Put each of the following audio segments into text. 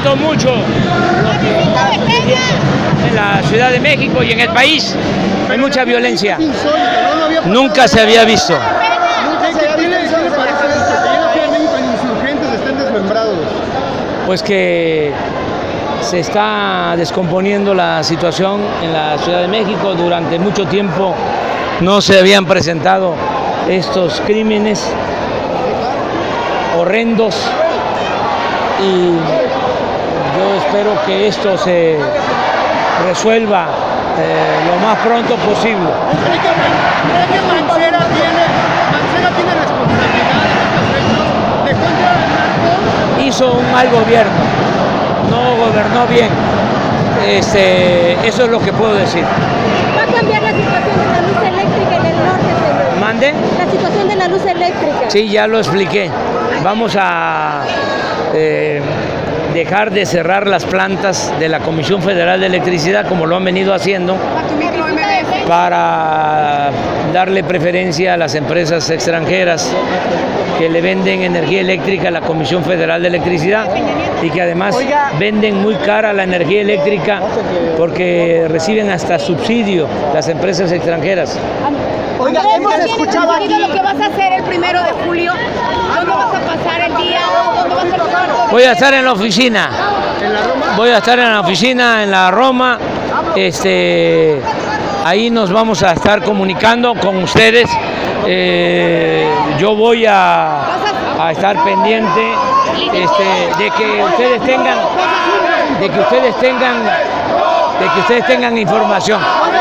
lamentando mucho lo que está sucediendo en la Ciudad de México y en el país. Hay mucha violencia. Nunca se había visto. Pues que se está descomponiendo la situación en la Ciudad de México. Durante mucho tiempo no se habían presentado estos crímenes horrendos y yo espero que esto se resuelva lo más pronto posible. ¿Cree que Mancera tiene responsabilidad de contra el narco? Hizo un mal gobierno, no gobernó bien. Eso es lo que puedo decir. ¿Va a cambiar la situación de la luz eléctrica en el norte, señor? ¿Mande? La situación de la luz eléctrica. Sí, ya lo expliqué. Vamos a dejar de cerrar las plantas de la Comisión Federal de Electricidad, como lo han venido haciendo, para darle preferencia a las empresas extranjeras que le venden energía eléctrica a la Comisión Federal de Electricidad y que además venden muy cara la energía eléctrica porque reciben hasta subsidio las empresas extranjeras. Oiga, hemos escuchado aquí lo que vas a hacer el 1 de julio. ¿Dónde vas a pasar el día? ¿Dónde vas a estar? Voy a estar en la oficina. Voy a estar en la oficina en la Roma. Ahí nos vamos a estar comunicando con ustedes. Yo voy a estar pendiente de que ustedes tengan información.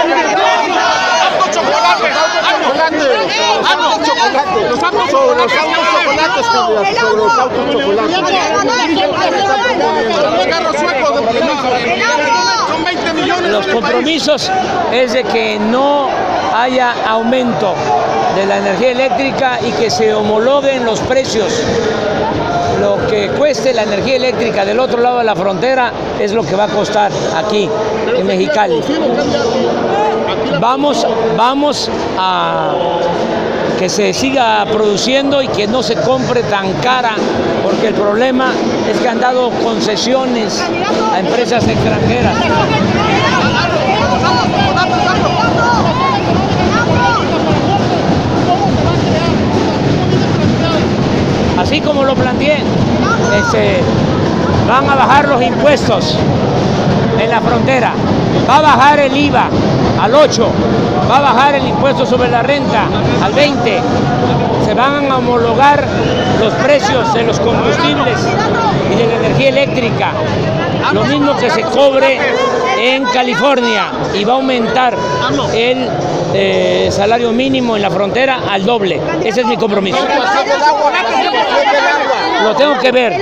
Los compromisos es de que no haya aumento de la energía eléctrica y que se homologuen los precios. Lo que cueste la energía eléctrica del otro lado de la frontera es lo que va a costar aquí en Mexicali. Vamos a que se siga produciendo y que no se compre tan cara, porque el problema es que han dado concesiones a empresas extranjeras. Así como lo planteé, van a bajar los impuestos en la frontera, va a bajar el IVA al 8%, va a bajar el impuesto sobre la renta al 20%, se van a homologar los precios de los combustibles y de la energía eléctrica, lo mismo que se cobre en California, y va a aumentar el salario mínimo en la frontera al doble. Ese es mi compromiso. Lo tengo que ver.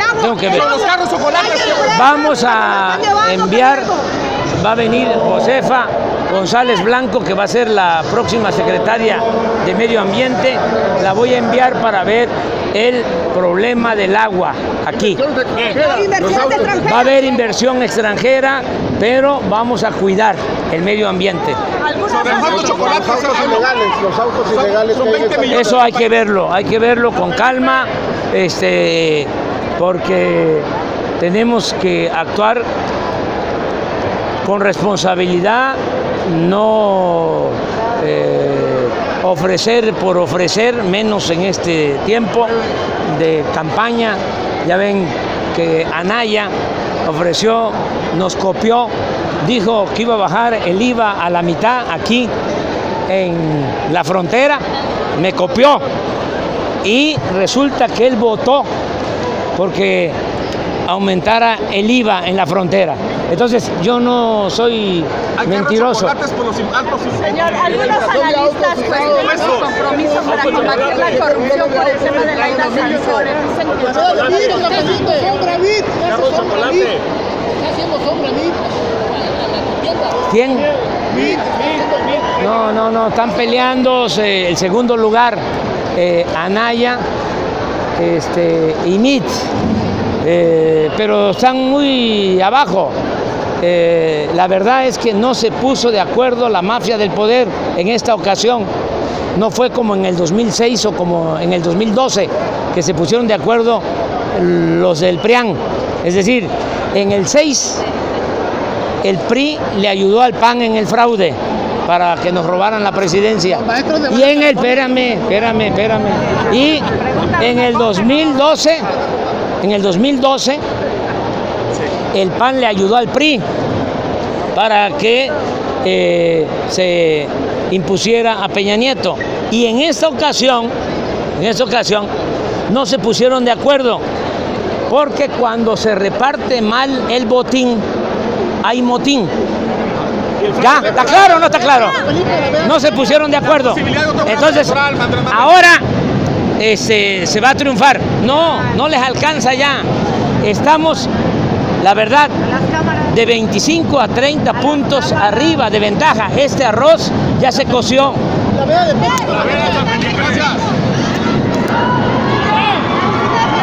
Vamos a enviar, va a venir Josefa González Blanco, que va a ser la próxima secretaria de Medio Ambiente. La voy a enviar para ver el problema del agua aquí. Va a haber inversión extranjera, pero vamos a cuidar el medio ambiente. Los autos ilegales. Eso hay que verlo con calma, porque tenemos que actuar con responsabilidad, no ofrecer por ofrecer, menos en este tiempo de campaña. Ya ven que Anaya ofreció, nos copió, dijo que iba a bajar el IVA a la mitad aquí en la frontera, me copió y resulta que él votó porque aumentara el IVA en la frontera. Entonces yo no soy mentiroso. Señor, algunos analistas cuestionan su compromiso para combatir la corrupción por el tema de la isla Sansores. Dicen que ¿Quién? No, están peleando el segundo lugar, Anaya y Mit, pero están muy abajo. La verdad es que no se puso de acuerdo la mafia del poder en esta ocasión. No fue como en el 2006 o como en el 2012, que se pusieron de acuerdo los del PRIAN. Es decir, en el 6, el PRI le ayudó al PAN en el fraude para que nos robaran la presidencia. Y en el, espérame. Y en el 2012, el PAN le ayudó al PRI para que se impusiera a Peña Nieto. Y en esta ocasión, no se pusieron de acuerdo, porque cuando se reparte mal el botín, hay motín. ¿Ya? ¿Está claro o no está claro? No se pusieron de acuerdo. Entonces, ahora se va a triunfar. No les alcanza ya. Estamos, la verdad, de 25 a 30 puntos arriba de ventaja. Este arroz ya se coció. La veda de Gracias.